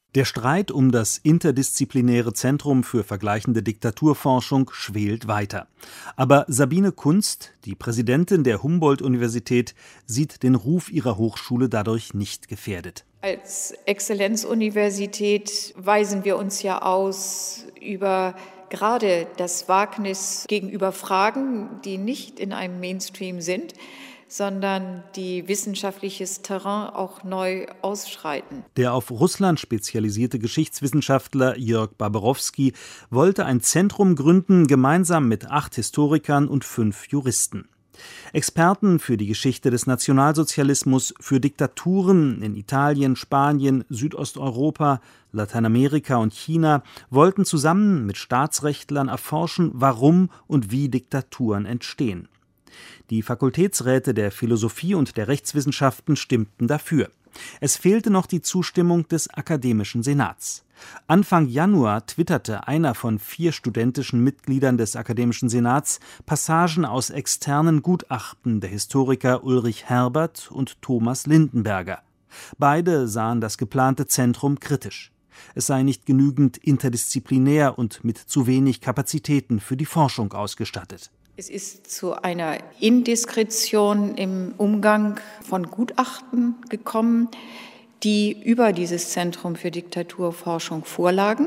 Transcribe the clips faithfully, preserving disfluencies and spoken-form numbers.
Der Streit um das interdisziplinäre Zentrum für vergleichende Diktaturforschung schwelt weiter. Aber Sabine Kunst, die Präsidentin der Humboldt-Universität, sieht den Ruf ihrer Hochschule dadurch nicht gefährdet. Als Exzellenzuniversität weisen wir uns ja aus über gerade das Wagnis gegenüber Fragen, die nicht in einem Mainstream sind, sondern die wissenschaftliches Terrain auch neu ausschreiten. Der auf Russland spezialisierte Geschichtswissenschaftler Jörg Barbarowski wollte ein Zentrum gründen, gemeinsam mit acht Historikern und fünf Juristen. Experten für die Geschichte des Nationalsozialismus, für Diktaturen in Italien, Spanien, Südosteuropa, Lateinamerika und China wollten zusammen mit Staatsrechtlern erforschen, warum und wie Diktaturen entstehen. Die Fakultätsräte der Philosophie und der Rechtswissenschaften stimmten dafür. Es fehlte noch die Zustimmung des Akademischen Senats. Anfang Januar twitterte einer von vier studentischen Mitgliedern des Akademischen Senats Passagen aus externen Gutachten der Historiker Ulrich Herbert und Thomas Lindenberger. Beide sahen das geplante Zentrum kritisch. Es sei nicht genügend interdisziplinär und mit zu wenig Kapazitäten für die Forschung ausgestattet. Es ist zu einer Indiskretion im Umgang von Gutachten gekommen, die über dieses Zentrum für Diktaturforschung vorlagen.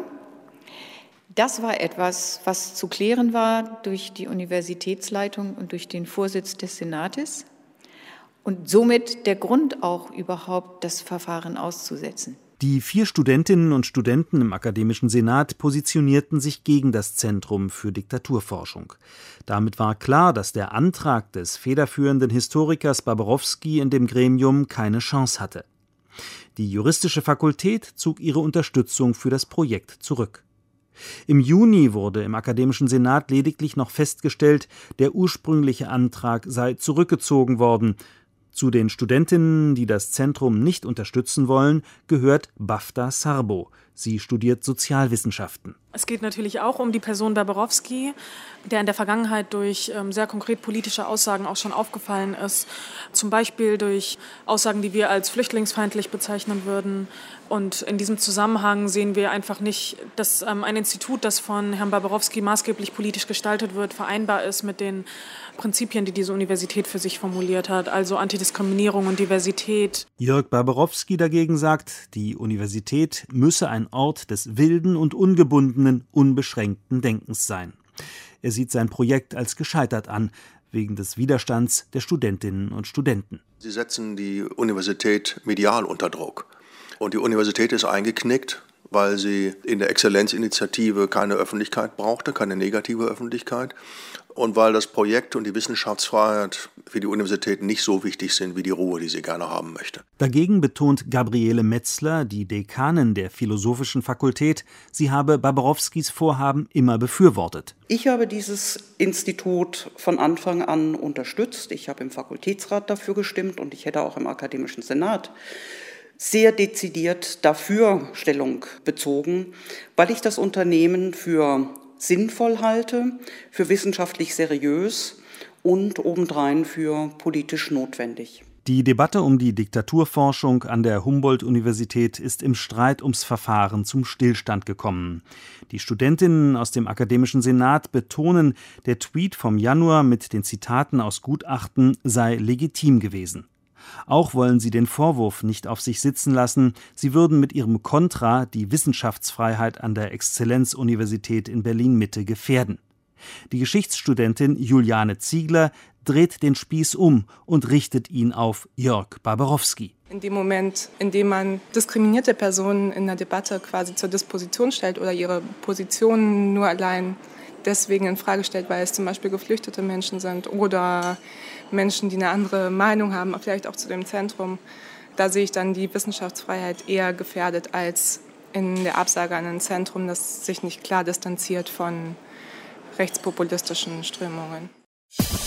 Das war etwas, was zu klären war durch die Universitätsleitung und durch den Vorsitz des Senates und somit der Grund auch überhaupt, das Verfahren auszusetzen. Die vier Studentinnen und Studenten im Akademischen Senat positionierten sich gegen das Zentrum für Diktaturforschung. Damit war klar, dass der Antrag des federführenden Historikers Barbarowski in dem Gremium keine Chance hatte. Die juristische Fakultät zog ihre Unterstützung für das Projekt zurück. Im Juni wurde im Akademischen Senat lediglich noch festgestellt, der ursprüngliche Antrag sei zurückgezogen worden. Zu den Studentinnen, die das Zentrum nicht unterstützen wollen, gehört Bafta Sarbo. Sie studiert Sozialwissenschaften. Es geht natürlich auch um die Person Barbarowski, der in der Vergangenheit durch ähm, sehr konkret politische Aussagen auch schon aufgefallen ist. Zum Beispiel durch Aussagen, die wir als flüchtlingsfeindlich bezeichnen würden. Und in diesem Zusammenhang sehen wir einfach nicht, dass ähm, ein Institut, das von Herrn Barbarowski maßgeblich politisch gestaltet wird, vereinbar ist mit den Prinzipien, die diese Universität für sich formuliert hat, also Antidiskriminierung und Diversität. Jörg Barbarowski dagegen sagt, die Universität müsse ein Ort des wilden und ungebundenen, unbeschränkten Denkens sein. Er sieht sein Projekt als gescheitert an, wegen des Widerstands der Studentinnen und Studenten. Sie setzen die Universität medial unter Druck. Und die Universität ist eingeknickt, weil sie in der Exzellenzinitiative keine Öffentlichkeit brauchte, keine negative Öffentlichkeit. Und weil das Projekt und die Wissenschaftsfreiheit für die Universität nicht so wichtig sind wie die Ruhe, die sie gerne haben möchte. Dagegen betont Gabriele Metzler, die Dekanin der Philosophischen Fakultät, sie habe Barbarowskis Vorhaben immer befürwortet. Ich habe dieses Institut von Anfang an unterstützt. Ich habe im Fakultätsrat dafür gestimmt und ich hätte auch im Akademischen Senat sehr dezidiert dafür Stellung bezogen, weil ich das Unternehmen für sinnvoll halte, für wissenschaftlich seriös und obendrein für politisch notwendig. Die Debatte um die Diktaturforschung an der Humboldt-Universität ist im Streit ums Verfahren zum Stillstand gekommen. Die Studentinnen aus dem Akademischen Senat betonen, der Tweet vom Januar mit den Zitaten aus Gutachten sei legitim gewesen. Auch wollen sie den Vorwurf nicht auf sich sitzen lassen, sie würden mit ihrem Kontra die Wissenschaftsfreiheit an der Exzellenzuniversität in Berlin-Mitte gefährden. Die Geschichtsstudentin Juliane Ziegler dreht den Spieß um und richtet ihn auf Jörg Barbarowski. In dem Moment, in dem man diskriminierte Personen in der Debatte quasi zur Disposition stellt oder ihre Positionen nur allein deswegen in Frage stellt, weil es zum Beispiel geflüchtete Menschen sind oder Menschen, die eine andere Meinung haben, vielleicht auch zu dem Zentrum, da sehe ich dann die Wissenschaftsfreiheit eher gefährdet als in der Absage an ein Zentrum, das sich nicht klar distanziert von rechtspopulistischen Strömungen.